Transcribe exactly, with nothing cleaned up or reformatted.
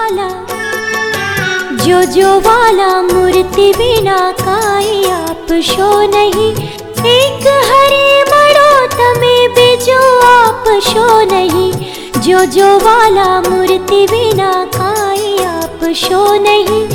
वाला, जो जो वाला मूर्ति बिना काई आप शो नहीं। एक हरि बड़ो तमे बीजो आप शो नहीं, जो जो वाला मूर्ति बिना काई आप शो नहीं।